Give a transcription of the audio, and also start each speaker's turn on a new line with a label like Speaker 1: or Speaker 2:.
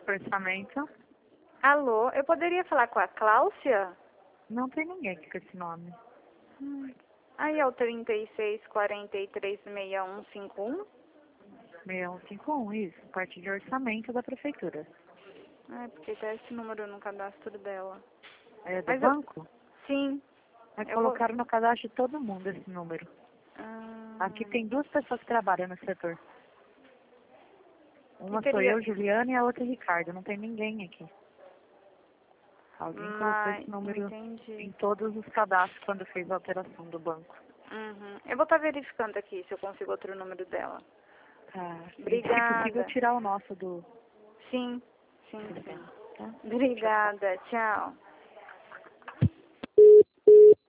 Speaker 1: orçamento.
Speaker 2: Alô, eu poderia falar com a Cláudia?
Speaker 1: Não tem ninguém aqui com esse nome.
Speaker 2: Aí é o 36436151?
Speaker 1: 6151, isso. Parte de orçamento da prefeitura.
Speaker 2: Porque tá esse número no cadastro dela.
Speaker 1: É do
Speaker 2: Mas
Speaker 1: banco?
Speaker 2: Sim.
Speaker 1: Mas
Speaker 2: eu
Speaker 1: colocaram no cadastro de todo mundo esse número.
Speaker 2: Ah,
Speaker 1: Aqui tem 2 pessoas que trabalham no setor. Uma sou
Speaker 2: teria-
Speaker 1: eu, Juliana, e a outra Ricardo. Não tem ninguém aqui. Alguém colocou esse número
Speaker 2: entendi.
Speaker 1: em todos os cadastros quando fez a alteração do banco.
Speaker 2: Eu vou estar verificando aqui se eu consigo outro número dela.
Speaker 1: Tá. E se
Speaker 2: Obrigada.
Speaker 1: possível, tirar o nosso do...
Speaker 2: Sim.
Speaker 1: Tá?
Speaker 2: Obrigada. Tchau.